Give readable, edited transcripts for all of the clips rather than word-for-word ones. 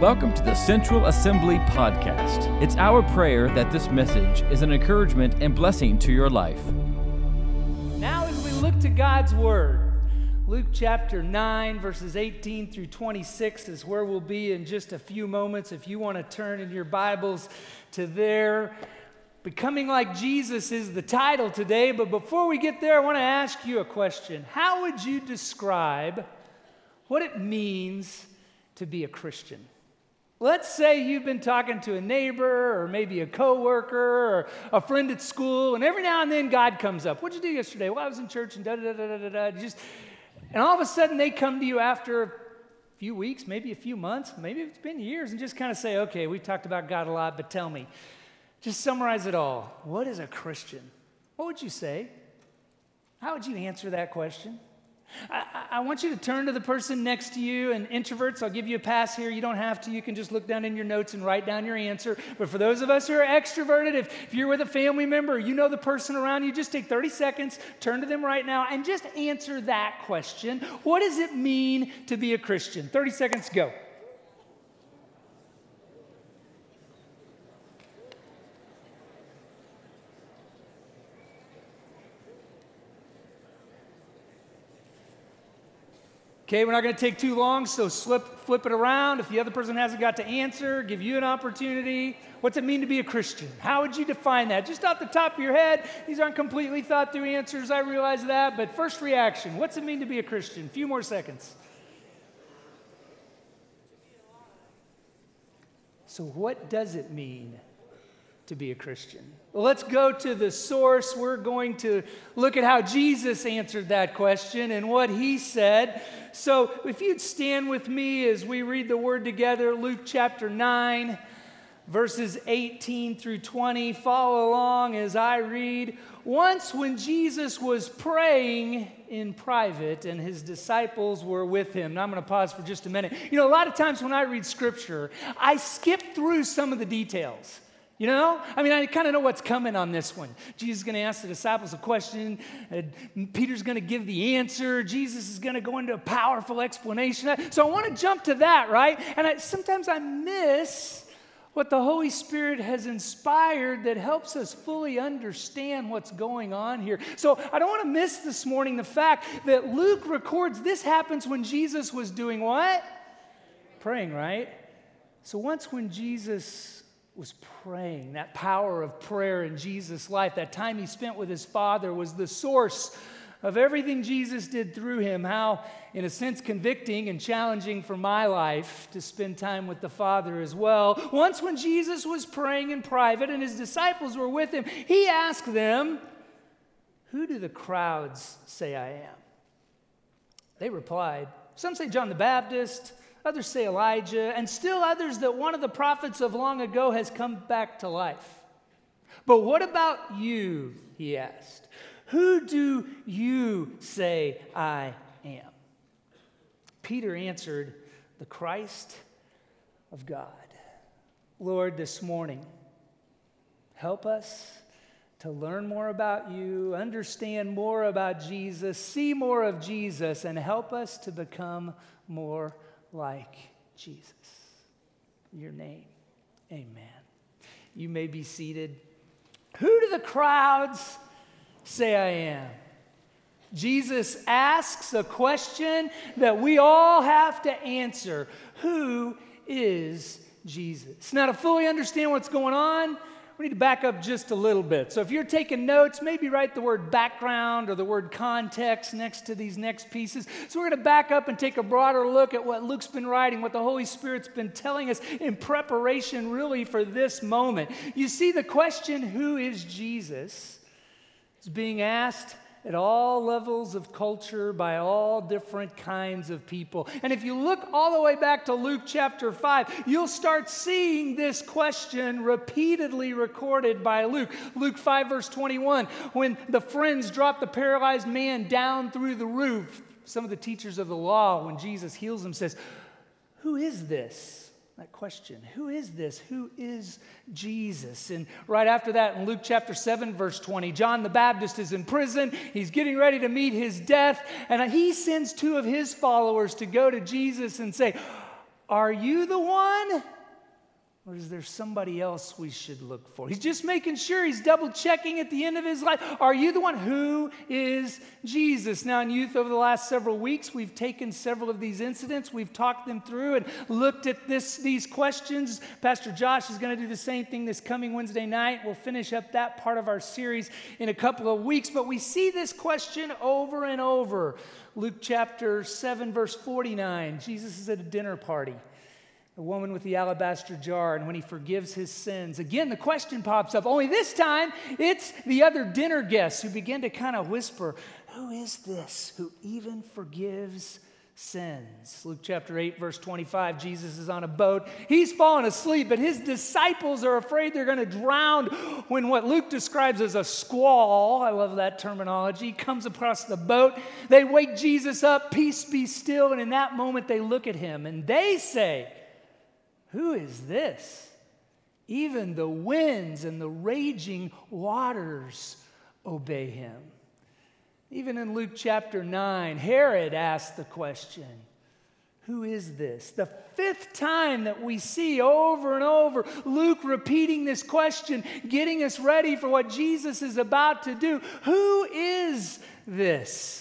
Welcome to the Central Assembly Podcast. It's our prayer that this message is an encouragement and blessing to your life. Now as we look to God's Word, Luke chapter 9, verses 18 through 26 is where we'll be in just a few moments. If you want to turn in your Bibles to there. Becoming like Jesus is the title today, but before we get there, I want to ask you a question. How would you describe what it means to be a Christian? Let's say you've been talking to a neighbor or maybe a coworker or a friend at school, and every now and then God comes up. What'd you do yesterday? Well, I was in church and da-da-da-da-da-da. And all of a sudden they come to you after a few weeks, maybe a few months, maybe it's been years, and just kind of say, okay, we've talked about God a lot, but tell me, just summarize it all. What is a Christian? What would you say? How would you answer that question? I want you to turn to the person next to you, and introverts, I'll give you a pass here. You don't have to. You can just look down in your notes and write down your answer. But for those of us who are extroverted, if you're with a family member, or you know the person around you, just take 30 seconds, turn to them right now, and just answer that question. What does it mean to be a Christian? 30 seconds, go. Okay, we're not going to take too long, so flip it around. If the other person hasn't got to answer, give you an opportunity. What's it mean to be a Christian? How would you define that? Just off the top of your head, these aren't completely thought through answers, I realize that, but first reaction, what's it mean to be a Christian? A few more seconds. So what does it mean to be a Christian? Well, let's go to the source. We're going to look at how Jesus answered that question and what he said. So if you'd stand with me as we read the word together, Luke chapter 9, verses 18 through 20. Follow along as I read. Once when Jesus was praying in private and his disciples were with him. Now I'm going to pause for just a minute. You know, a lot of times when I read scripture, I skip through some of the details. You know? I mean, I kind of know what's coming on this one. Jesus is going to ask the disciples a question. Peter's going to give the answer. Jesus is going to go into a powerful explanation. So I want to jump to that, right? And sometimes I miss what the Holy Spirit has inspired that helps us fully understand what's going on here. So I don't want to miss this morning the fact that Luke records this happens when Jesus was doing what? Praying, right? So once when Jesus was praying, that power of prayer in Jesus' life, that time he spent with his Father was the source of everything Jesus did through him. How, in a sense, convicting and challenging for my life to spend time with the Father as well. Once when Jesus was praying in private and his disciples were with him, he asked them, "Who do the crowds say I am?" They replied, some say John the Baptist, others say Elijah, and still others that one of the prophets of long ago has come back to life. But what about you, he asked. Who do you say I am? Peter answered, the Christ of God. Lord, this morning, help us to learn more about you, understand more about Jesus, see more of Jesus, and help us to become more like Jesus. In your name, amen. You may be seated. Who do the crowds say I am? Jesus asks a question that we all have to answer. Who is Jesus? Now, to fully understand what's going on, we need to back up just a little bit. So if you're taking notes, maybe write the word background or the word context next to these next pieces. So we're going to back up and take a broader look at what Luke's been writing, what the Holy Spirit's been telling us in preparation really for this moment. You see, the question, who is Jesus, is being asked at all levels of culture by all different kinds of people. And if you look all the way back to Luke chapter 5, you'll start seeing this question repeatedly recorded by Luke. Luke 5 verse 21, when the friends dropped the paralyzed man down through the roof, some of the teachers of the law, when Jesus heals him, says, "Who is this?" That question, who is this? Who is Jesus? And right after that, in Luke chapter 7, verse 20, John the Baptist is in prison. He's getting ready to meet his death. And he sends two of his followers to go to Jesus and say, Are you the one? Or is there somebody else we should look for? He's just making sure, he's double checking at the end of his life. Are you the one? Who is Jesus? Now in youth over the last several weeks, we've taken several of these incidents. We've talked them through and looked at these questions. Pastor Josh is going to do the same thing this coming Wednesday night. We'll finish up that part of our series in a couple of weeks. But we see this question over and over. Luke chapter 7, verse 49. Jesus is at a dinner party. The woman with the alabaster jar, and when he forgives his sins. Again, the question pops up, only this time it's the other dinner guests who begin to kind of whisper, who is this who even forgives sins? Luke chapter 8, verse 25, Jesus is on a boat. He's fallen asleep, but his disciples are afraid they're going to drown when what Luke describes as a squall, I love that terminology, comes across the boat. They wake Jesus up, peace be still, and in that moment they look at him and they say, who is this? Even the winds and the raging waters obey him. Even in Luke chapter 9, Herod asked the question, who is this? The fifth time that we see over and over Luke repeating this question, getting us ready for what Jesus is about to do. Who is this?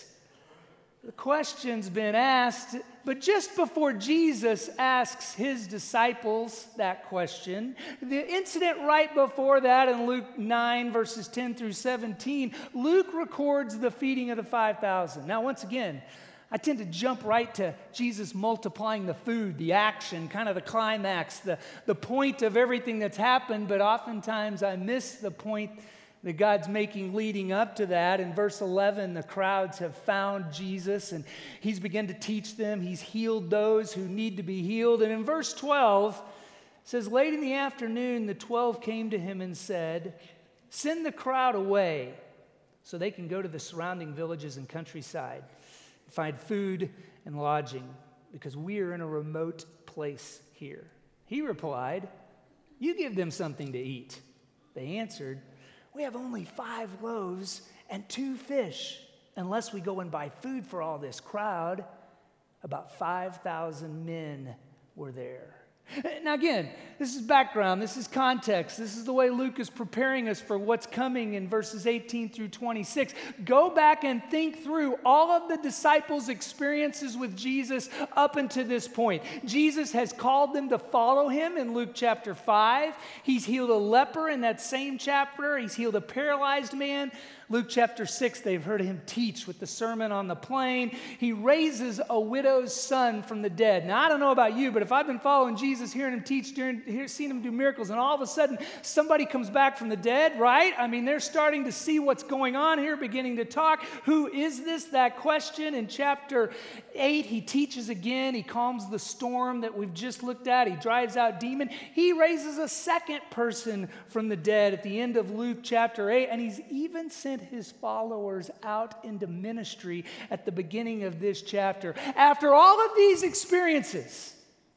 The question's been asked, but just before Jesus asks his disciples that question, the incident right before that in Luke 9, verses 10 through 17, Luke records the feeding of the 5,000. Now, once again, I tend to jump right to Jesus multiplying the food, the action, kind of the climax, the point of everything that's happened, but oftentimes I miss the point that God's making leading up to that. In verse 11, the crowds have found Jesus, and he's begun to teach them. He's healed those who need to be healed. And in verse 12, it says, late in the afternoon, the 12 came to him and said, send the crowd away so they can go to the surrounding villages and countryside and find food and lodging, because we are in a remote place here. He replied, you give them something to eat. They answered, we have only 5 loaves and 2 fish, unless we go and buy food for all this crowd. About 5,000 men were there. Now again, this is background, this is context, this is the way Luke is preparing us for what's coming in verses 18 through 26. Go back and think through all of the disciples' experiences with Jesus up until this point. Jesus has called them to follow him in Luke chapter 5. He's healed a leper in that same chapter. He's healed a paralyzed man. Luke chapter 6, they've heard him teach with the Sermon on the Plain. He raises a widow's son from the dead. Now, I don't know about you, but if I've been following Jesus, hearing him teach, seeing him do miracles, and all of a sudden somebody comes back from the dead, right? I mean, they're starting to see what's going on here, beginning to talk. Who is this? That question. In chapter 8, he teaches again. He calms the storm that we've just looked at. He drives out demon. He raises a second person from the dead at the end of Luke chapter 8, and he's even sent his followers out into ministry at the beginning of this chapter. After all of these experiences,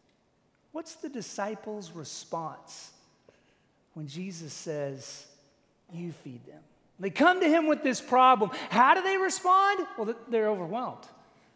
what's the disciples' response when Jesus says, you feed them? They come to him with this problem. How do they respond? Well, they're overwhelmed.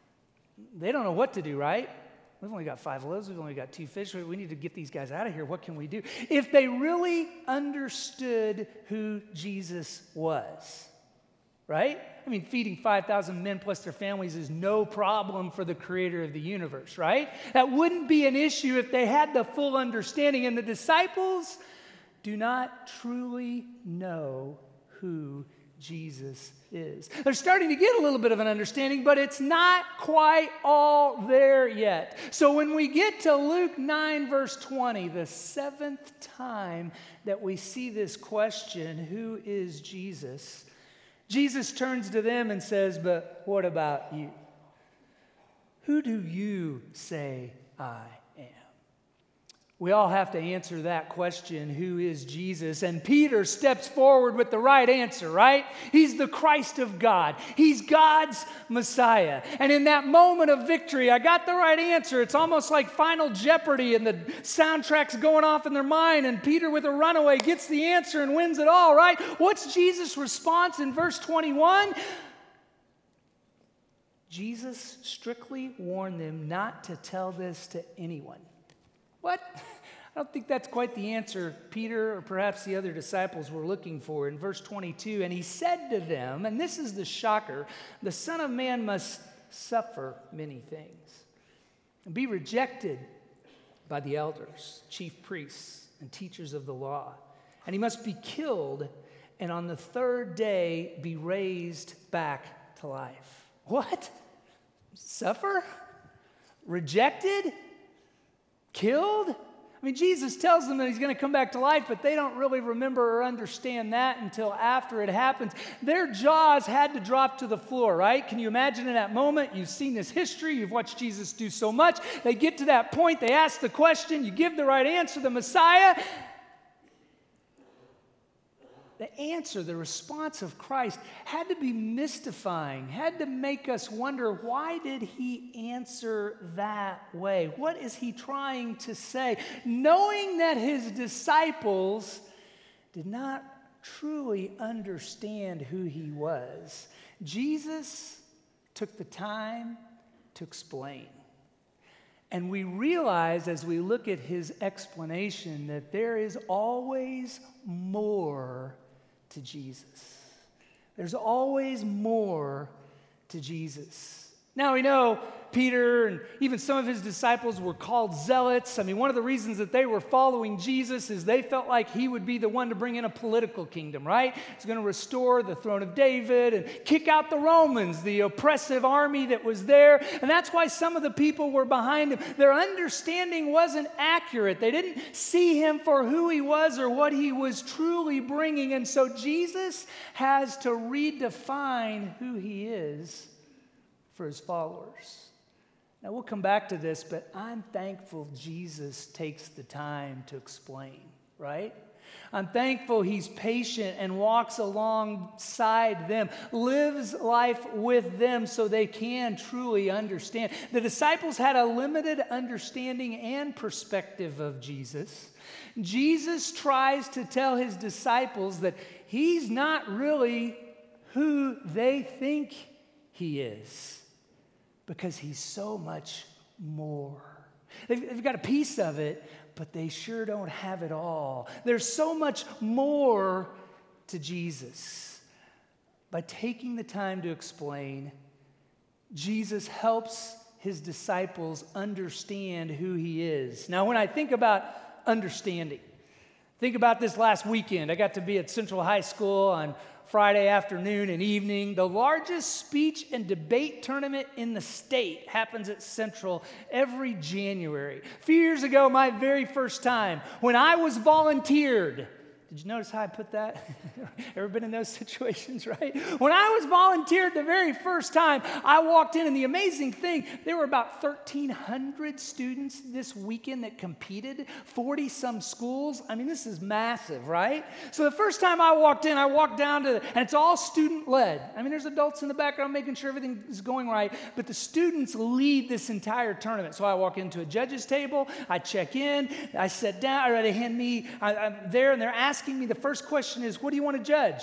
They don't know what to do, right? We've only got 5 loaves. We've only got 2 fish. We need to get these guys out of here. What can we do? If they really understood who Jesus was, right? I mean, feeding 5,000 men plus their families is no problem for the creator of the universe, right? That wouldn't be an issue if they had the full understanding. And the disciples do not truly know who Jesus is. They're starting to get a little bit of an understanding, but it's not quite all there yet. So when we get to Luke 9, verse 20, the 7th time that we see this question, who is Jesus? Jesus turns to them and says, but what about you? Who do you say I am? We all have to answer that question, who is Jesus? And Peter steps forward with the right answer, right? He's the Christ of God. He's God's Messiah. And in that moment of victory, I got the right answer. It's almost like Final Jeopardy and the soundtrack's going off in their mind, and Peter with a runaway gets the answer and wins it all, right? What's Jesus' response in verse 21? Jesus strictly warned them not to tell this to anyone. What? I don't think that's quite the answer Peter or perhaps the other disciples were looking for. In verse 22, and he said to them, and this is the shocker, the Son of Man must suffer many things and be rejected by the elders, chief priests, and teachers of the law. And he must be killed and on the third day be raised back to life. What? Suffer? Rejected? Killed? I mean, Jesus tells them that he's going to come back to life, but they don't really remember or understand that until after it happens. Their jaws had to drop to the floor, right? Can you imagine in that moment? You've seen this history. You've watched Jesus do so much. They get to that point. They ask the question. You give the right answer, the Messiah. The answer, the response of Christ had to be mystifying, had to make us wonder, why did he answer that way? What is he trying to say? Knowing that his disciples did not truly understand who he was, Jesus took the time to explain. And we realize as we look at his explanation that there is always more to Jesus. There's always more to Jesus. Now we know Peter and even some of his disciples were called zealots. I mean, one of the reasons that they were following Jesus is they felt like he would be the one to bring in a political kingdom, right? He's going to restore the throne of David and kick out the Romans, the oppressive army that was there. And that's why some of the people were behind him. Their understanding wasn't accurate. They didn't see him for who he was or what he was truly bringing. And so Jesus has to redefine who he is for his followers. Now, we'll come back to this, but I'm thankful Jesus takes the time to explain, right? I'm thankful he's patient and walks alongside them, lives life with them so they can truly understand. The disciples had a limited understanding and perspective of Jesus. Jesus tries to tell his disciples that he's not really who they think he is, because he's so much more. They've got a piece of it, but they sure don't have it all. There's so much more to Jesus. By taking the time to explain, Jesus helps his disciples understand who he is. Now, when I think about understanding, think about this last weekend. I got to be at Central High School on Friday afternoon and evening. The largest speech and debate tournament in the state happens at Central every January. A few years ago, my very first time, when I was volunteered. Did you notice how I put that? Ever been in those situations, right? When I was volunteered the very first time, I walked in, and the amazing thing, there were about 1,300 students this weekend that competed, 40-some schools. I mean, this is massive, right? So the first time I walked in, I walked down to, and it's all student-led. I mean, there's adults in the background making sure everything is going right, but the students lead this entire tournament. So I walk into a judge's table, I check in, I sit down, or they hand me, I'm there, and they're asking me, the first question is, what do you want to judge?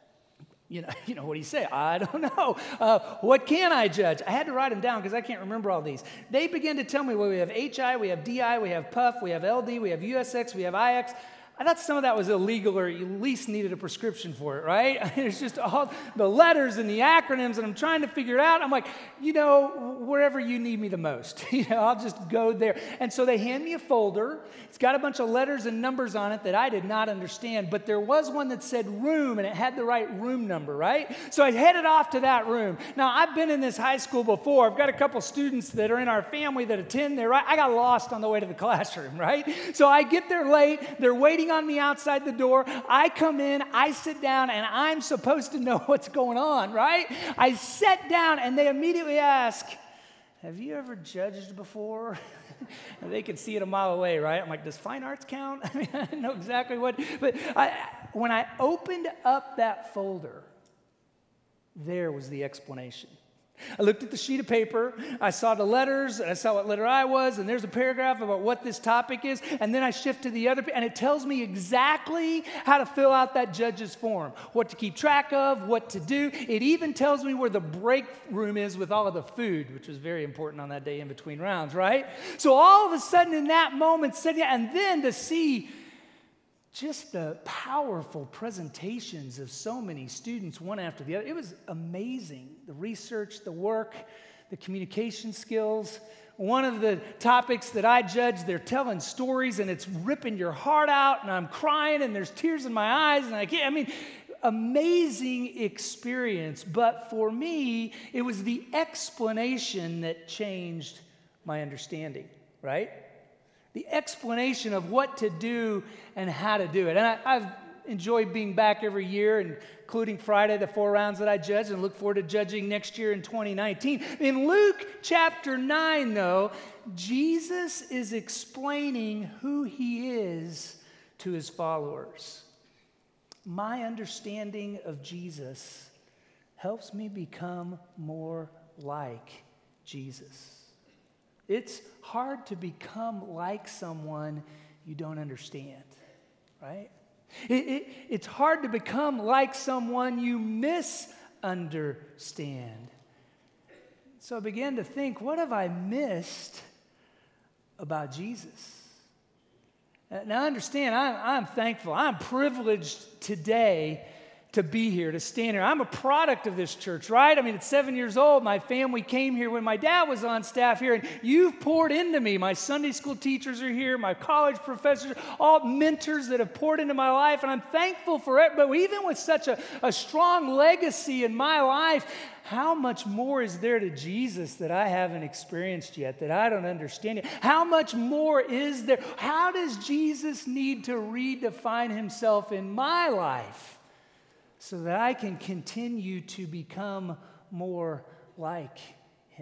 You know what do you say? I don't know. What can I judge? I had to write them down because I can't remember all these. They began to tell me, well, we have HI, we have DI, we have PUF, we have LD, we have USX, we have IX. I thought some of that was illegal, or you at least needed a prescription for it, right? I mean, it's just all the letters and the acronyms, and I'm trying to figure it out. I'm like, wherever you need me the most, I'll just go there. And so they hand me a folder. It's got a bunch of letters and numbers on it that I did not understand, but there was one that said room, and it had the right room number, right? So I headed off to that room. Now, I've been in this high school before. I've got a couple students that are in our family that attend there, right? I got lost on the way to the classroom, right? So I get there late. They're waiting on me outside the door. I come in, I sit down, and I'm supposed to know what's going on, right? I sat down, and they immediately ask, have you ever judged before? And they could see it a mile away, right? I'm like, does fine arts count? I mean, I didn't know exactly what, but when I opened up that folder, there was the explanation. I looked at the sheet of paper, I saw the letters, and I saw what letter I was, and there's a paragraph about what this topic is, and then I shift to the other, and it tells me exactly how to fill out that judge's form, what to keep track of, what to do. It even tells me where the break room is with all of the food, which was very important on that day in between rounds, right? So all of a sudden in that moment, sitting, and then to see just the powerful presentations of so many students, one after the other. It was amazing. The research, the work, the communication skills. One of the topics that I judged, they're telling stories and it's ripping your heart out and I'm crying and there's tears in my eyes and amazing experience. But for me, it was the explanation that changed my understanding, right? The explanation of what to do and how to do it. And I've enjoyed being back every year, including Friday, the 4 rounds that I judged, and look forward to judging next year in 2019. In Luke chapter 9, though, Jesus is explaining who he is to his followers. My understanding of Jesus helps me become more like Jesus. It's hard to become like someone you don't understand, right? It's hard to become like someone you misunderstand. So I began to think, what have I missed about Jesus? Now understand, I'm thankful. I'm privileged today to be here, to stand here. I'm a product of this church, right? I mean, at 7 years old, my family came here when my dad was on staff here, and you've poured into me. My Sunday school teachers are here, my college professors, all mentors that have poured into my life, and I'm thankful for it. But even with such a strong legacy in my life, how much more is there to Jesus that I haven't experienced yet, that I don't understand yet? How much more is there? How does Jesus need to redefine himself in my life so that I can continue to become more like him?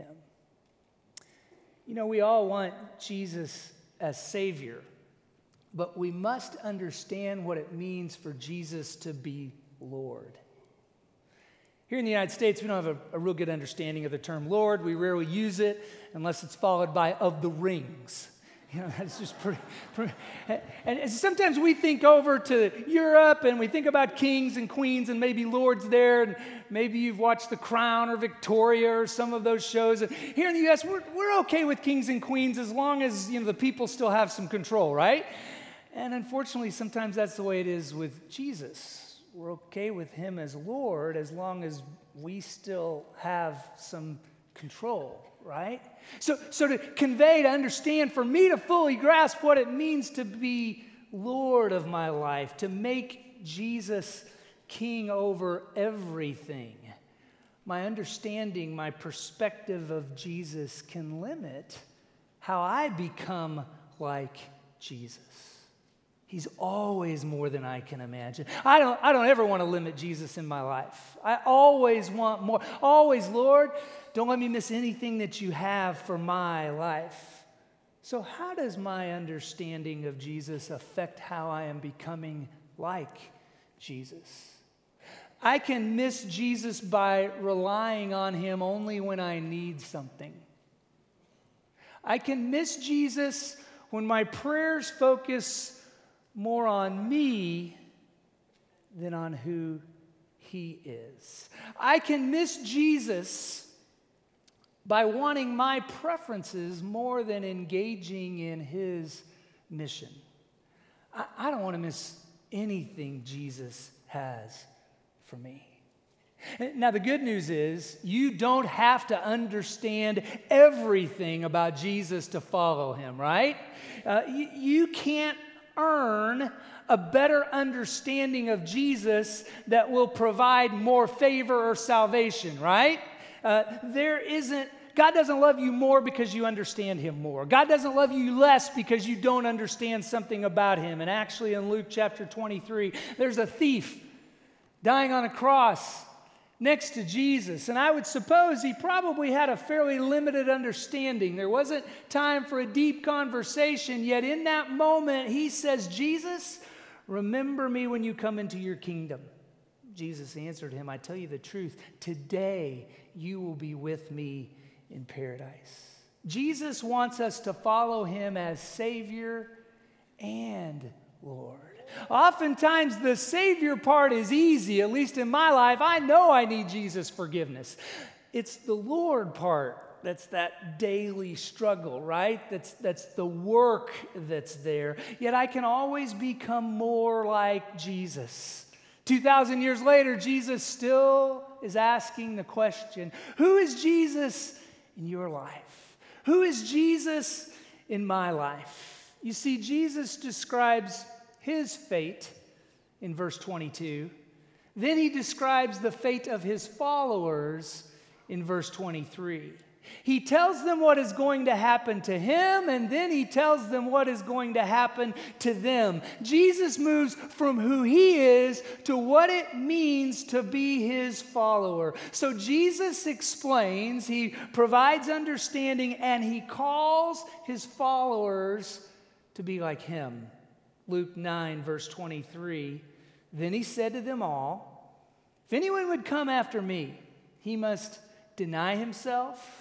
You know, we all want Jesus as Savior, but we must understand what it means for Jesus to be Lord. Here in the United States, we don't have a real good understanding of the term Lord. We rarely use it unless it's followed by of the rings. You know, that's just pretty. And sometimes we think over to Europe and we think about kings and queens and maybe lords there, and maybe you've watched The Crown or Victoria or some of those shows. And here in the U.S., we're okay with kings and queens as long as, you know, the people still have some control, right? And unfortunately, sometimes that's the way it is with Jesus. We're okay with him as Lord as long as we still have some control, right? So to convey, to understand, for me to fully grasp what it means to be Lord of my life, to make Jesus king over everything, my understanding, my perspective of Jesus can limit how I become like Jesus. He's always more than I can imagine. I don't ever want to limit Jesus in my life. I always want more. Always, Lord, don't let me miss anything that you have for my life. So how does my understanding of Jesus affect how I am becoming like Jesus? I can miss Jesus by relying on him only when I need something. I can miss Jesus when my prayers focus more on me than on who he is. I can miss Jesus by wanting my preferences more than engaging in his mission. I don't want to miss anything Jesus has for me. Now, the good news is you don't have to understand everything about Jesus to follow him, right? You can't earn a better understanding of Jesus that will provide more favor or salvation, right? God doesn't love you more because you understand him more. God doesn't love you less because you don't understand something about him. And actually in Luke chapter 23, there's a thief dying on a cross next to Jesus. And I would suppose he probably had a fairly limited understanding. There wasn't time for a deep conversation, yet in that moment he says, Jesus, remember me when you come into your kingdom. Jesus answered him, I tell you the truth, today you will be with me in paradise. Jesus wants us to follow him as Savior and Lord. Oftentimes the Savior part is easy, at least in my life. I know I need Jesus' forgiveness. It's the Lord part that's that daily struggle, right? That's the work that's there. Yet I can always become more like Jesus. 2,000 years later, Jesus still is asking the question, who is Jesus in your life? Who is Jesus in my life? You see, Jesus describes his fate in verse 22. Then he describes the fate of his followers in verse 23. He tells them what is going to happen to him, and then he tells them what is going to happen to them. Jesus moves from who he is to what it means to be his follower. So Jesus explains, he provides understanding, and he calls his followers to be like him. Luke 9, verse 23, then he said to them all, if anyone would come after me, he must deny himself,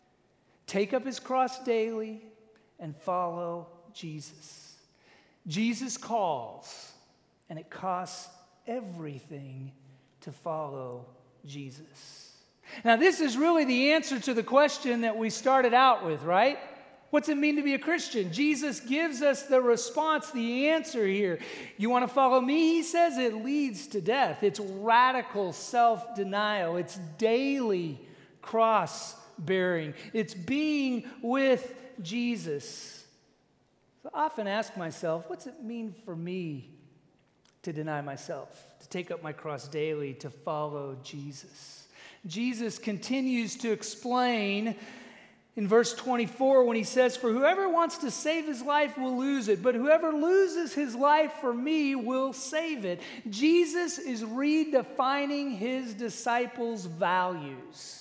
take up his cross daily, and follow Jesus. Jesus calls, and it costs everything to follow Jesus. Now, this is really the answer to the question that we started out with, right? What's it mean to be a Christian? Jesus gives us the response, the answer here. You want to follow me? He says it leads to death. It's radical self-denial. It's daily cross-bearing. It's being with Jesus. So I often ask myself, what's it mean for me to deny myself, to take up my cross daily, to follow Jesus? Jesus continues to explain in verse 24, when he says, for whoever wants to save his life will lose it, but whoever loses his life for me will save it. Jesus is redefining his disciples' values.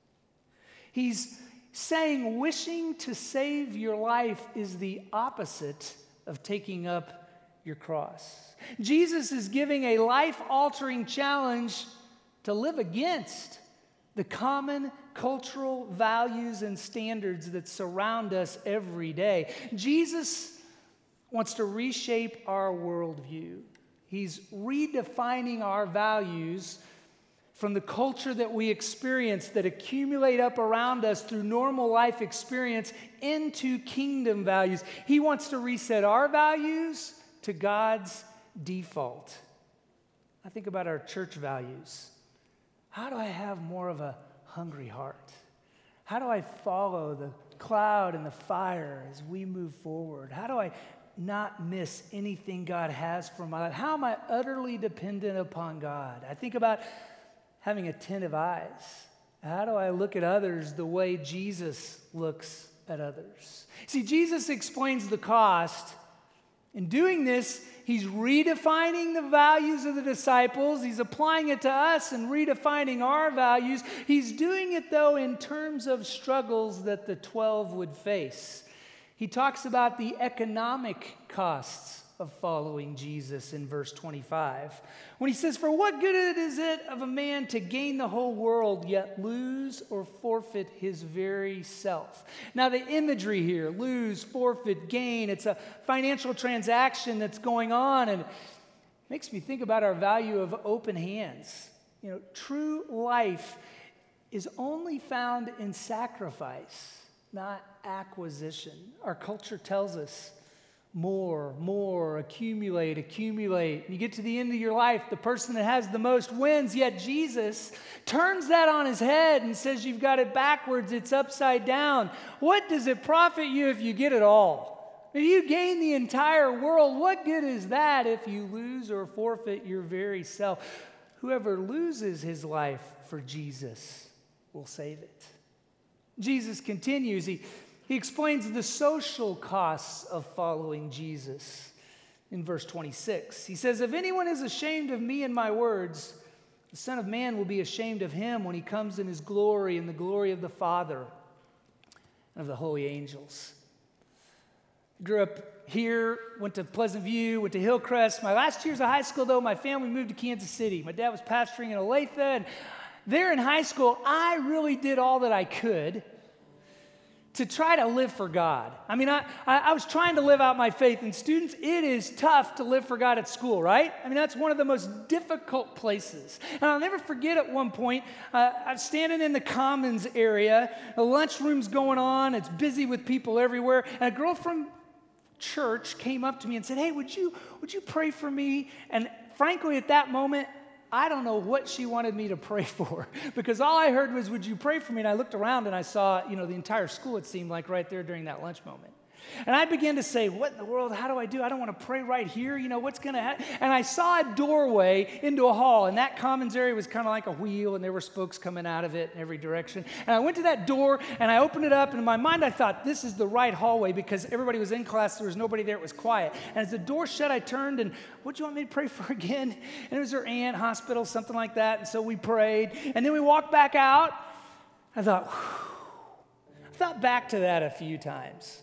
He's saying wishing to save your life is the opposite of taking up your cross. Jesus is giving a life-altering challenge to live against the common cultural values and standards that surround us every day. Jesus wants to reshape our worldview. He's redefining our values from the culture that we experience, that accumulate up around us through normal life experience, into kingdom values. He wants to reset our values to God's default. I think about our church values. How do I have more of a hungry heart? How do I follow the cloud and the fire as we move forward? How do I not miss anything God has for my life? How am I utterly dependent upon God? I think about having attentive eyes. How do I look at others the way Jesus looks at others? See, Jesus explains the cost. In doing this, he's redefining the values of the disciples. He's applying it to us and redefining our values. He's doing it, though, in terms of struggles that the 12 would face. He talks about the economic costs of following Jesus in verse 25. When he says, for what good is it of a man to gain the whole world, yet lose or forfeit his very self? Now the imagery here, lose, forfeit, gain, it's a financial transaction that's going on, and it makes me think about our value of open hands. You know, true life is only found in sacrifice, not acquisition. Our culture tells us, more, accumulate. You get to the end of your life, the person that has the most wins, yet Jesus turns that on his head and says you've got it backwards, it's upside down. What does it profit you if you get it all? If you gain the entire world, what good is that if you lose or forfeit your very self? Whoever loses his life for Jesus will save it. Jesus continues, He explains the social costs of following Jesus in verse 26. He says, if anyone is ashamed of me and my words, the Son of Man will be ashamed of him when he comes in his glory and the glory of the Father and of the holy angels. Grew up here, went to Pleasant View, went to Hillcrest. My last years of high school, though, my family moved to Kansas City. My dad was pastoring in Olathe, and there in high school, I really did all that I could to try to live for God. I mean, I was trying to live out my faith. And students, it is tough to live for God at school, right? I mean, that's one of the most difficult places. And I'll never forget at one point, I'm standing in the commons area, the lunchroom's going on, it's busy with people everywhere, and a girl from church came up to me and said, "Hey, would you pray for me?" And frankly, at that moment, I don't know what she wanted me to pray for, because all I heard was, "Would you pray for me?" And I looked around and I saw, the entire school, it seemed like, right there during that lunch moment. And I began to say, what in the world, how do I do? I don't want to pray right here. What's going to happen? And I saw a doorway into a hall, and that commons area was kind of like a wheel, and there were spokes coming out of it in every direction. And I went to that door, and I opened it up, and in my mind I thought, this is the right hallway, because everybody was in class, there was nobody there, it was quiet. And as the door shut, I turned, and what do you want me to pray for again? And it was her aunt, hospital, something like that, and so we prayed. And then we walked back out. I thought, whew. I thought back to that a few times.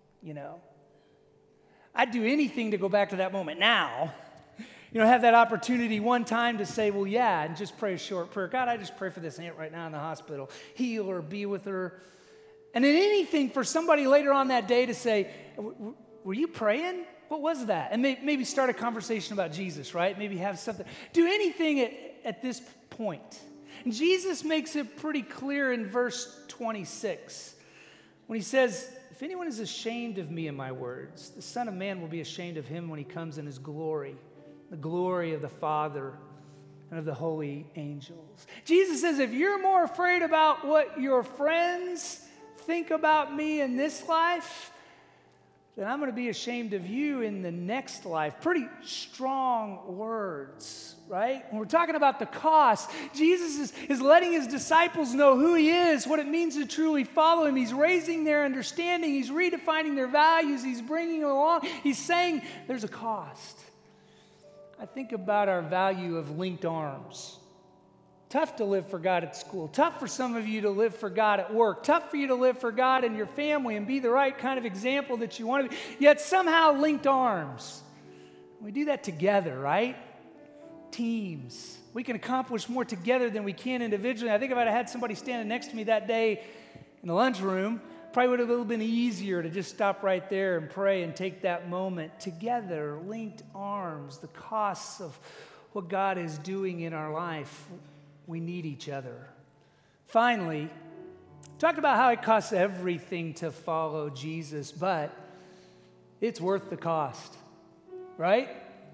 I'd do anything to go back to that moment now. Have that opportunity one time to say, well, yeah, and just pray a short prayer. God, I just pray for this aunt right now in the hospital. Heal her, be with her. And then anything for somebody later on that day to say, were you praying? What was that? And maybe start a conversation about Jesus, right? Maybe have something. Do anything at this point. And Jesus makes it pretty clear in verse 26 when he says, "If anyone is ashamed of me and my words, the Son of Man will be ashamed of him when he comes in his glory, the glory of the Father and of the holy angels." Jesus says, if you're more afraid about what your friends think about me in this life, then I'm going to be ashamed of you in the next life. Pretty strong words, right? When we're talking about the cost, Jesus is letting his disciples know who he is, what it means to truly follow him. He's raising their understanding. He's redefining their values. He's bringing them along. He's saying there's a cost. I think about our value of linked arms. Tough to live for God at school. Tough for some of you to live for God at work. Tough for you to live for God in your family and be the right kind of example that you want to be. Yet somehow linked arms. We do that together, right? Teams. We can accomplish more together than we can individually. I think if I'd had somebody standing next to me that day in the lunchroom, probably would have been easier to just stop right there and pray and take that moment together, linked arms, the costs of what God is doing in our life. We need each other. Finally, talked about how it costs everything to follow Jesus, but it's worth the cost, right?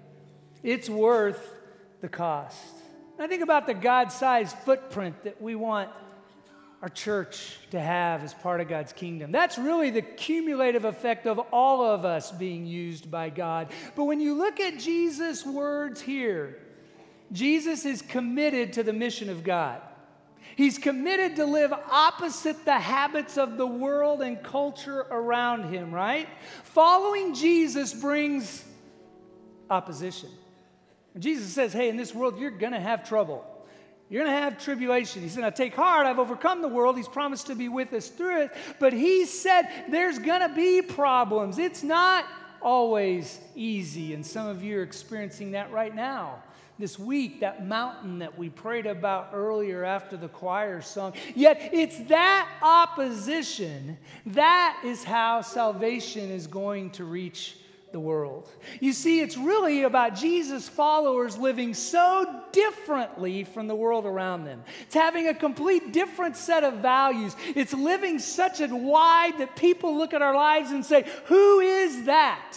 It's worth the cost. And I think about the God-sized footprint that we want our church to have as part of God's kingdom. That's really the cumulative effect of all of us being used by God. But when you look at Jesus' words here, Jesus is committed to the mission of God. He's committed to live opposite the habits of the world and culture around him, right? Following Jesus brings opposition. And Jesus says, hey, in this world, you're going to have trouble. You're going to have tribulation. He said, now take heart, I've overcome the world. He's promised to be with us through it. But he said there's going to be problems. It's not always easy. And some of you are experiencing that right now. This week, that mountain that we prayed about earlier after the choir song. Yet it's that opposition, that is how salvation is going to reach the world. You see, it's really about Jesus' followers living so differently from the world around them. It's having a complete different set of values. It's living such a wide that people look at our lives and say, who is that?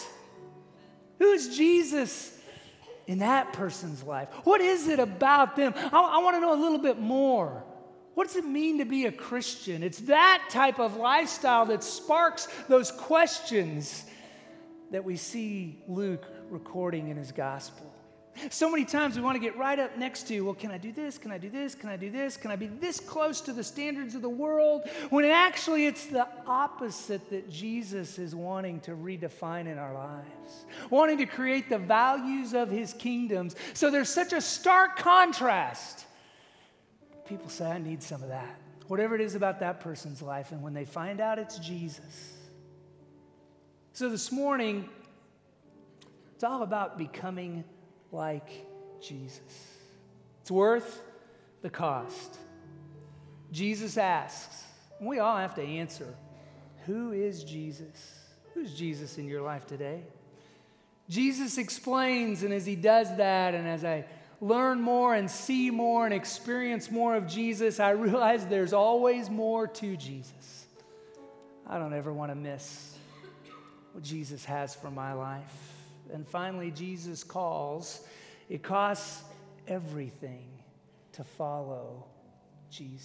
Who's Jesus in that person's life? What is it about them? I want to know a little bit more. What does it mean to be a Christian? It's that type of lifestyle that sparks those questions that we see Luke recording in his gospel. So many times we want to get right up next to, well, can I do this? Can I do this? Can I do this? Can I be this close to the standards of the world? When actually it's the opposite that Jesus is wanting to redefine in our lives, wanting to create the values of his kingdoms. So there's such a stark contrast. People say, I need some of that. Whatever it is about that person's life, and when they find out it's Jesus, So this morning, it's all about becoming like Jesus. It's worth the cost. Jesus asks, and we all have to answer, who is Jesus? Who's Jesus in your life today? Jesus explains, and as he does that, and as I learn more and see more and experience more of Jesus, I realize there's always more to Jesus. I don't ever want to miss what Jesus has for my life. And finally, Jesus calls. It costs everything to follow Jesus.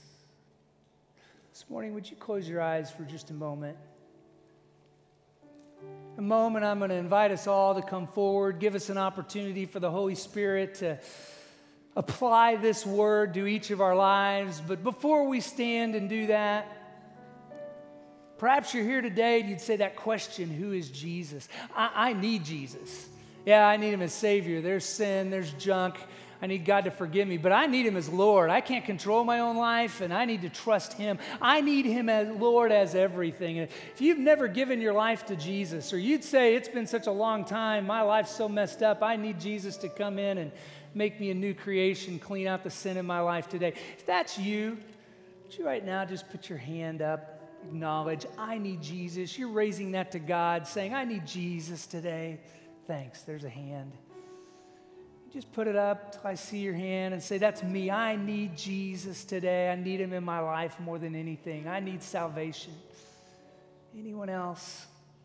This morning, would you close your eyes for just a moment? A moment, I'm going to invite us all to come forward, give us an opportunity for the Holy Spirit to apply this word to each of our lives. But before we stand and do that, perhaps you're here today and you'd say that question, who is Jesus? I need Jesus. Yeah, I need him as Savior. There's sin, there's junk. I need God to forgive me, but I need him as Lord. I can't control my own life, and I need to trust him. I need him as Lord as everything. And if you've never given your life to Jesus, or you'd say, it's been such a long time, my life's so messed up, I need Jesus to come in and make me a new creation, clean out the sin in my life today. If that's you, would you right now just put your hand up, acknowledge, I need Jesus. You're raising that to God, saying, I need Jesus today. Thanks, there's a hand. Just put it up till I see your hand and say, that's me. I need Jesus today. I need him in my life more than anything. I need salvation. Anyone else?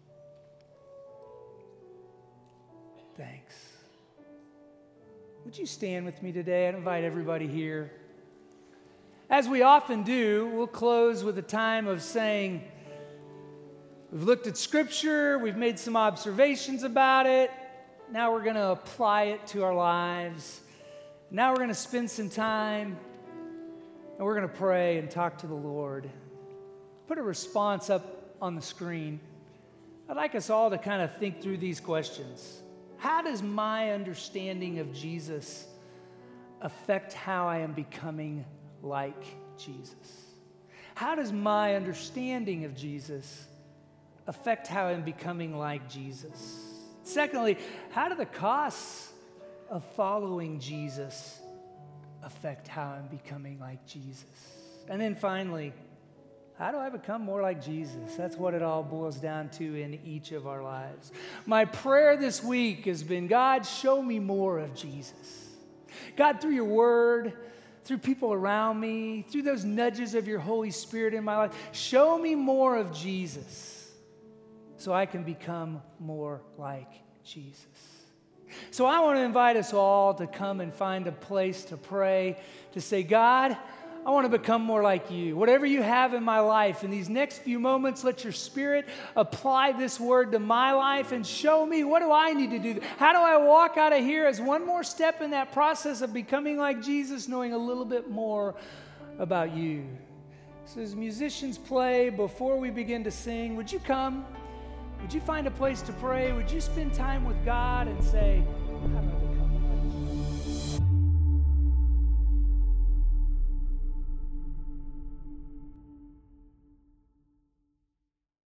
Thanks. Would you stand with me today? I'd invite everybody here. As we often do, we'll close with a time of saying, we've looked at Scripture, we've made some observations about it. Now we're going to apply it to our lives. Now we're going to spend some time and we're going to pray and talk to the Lord. Put a response up on the screen. I'd like us all to kind of think through these questions. How does my understanding of Jesus affect how I am becoming like Jesus? How does my understanding of Jesus affect how I'm becoming like Jesus? Secondly, how do the costs of following Jesus affect how I'm becoming like Jesus? And then finally, how do I become more like Jesus? That's what it all boils down to in each of our lives. My prayer this week has been, God, show me more of Jesus. God, through your word, through people around me, through those nudges of your Holy Spirit in my life, show me more of Jesus, so I can become more like Jesus. So I want to invite us all to come and find a place to pray, to say, God, I want to become more like you. Whatever you have in my life, in these next few moments, let your Spirit apply this word to my life and show me, what do I need to do? How do I walk out of here as one more step in that process of becoming like Jesus, knowing a little bit more about you? So as musicians play, before we begin to sing, would you come? Would you find a place to pray? Would you spend time with God and say, how do I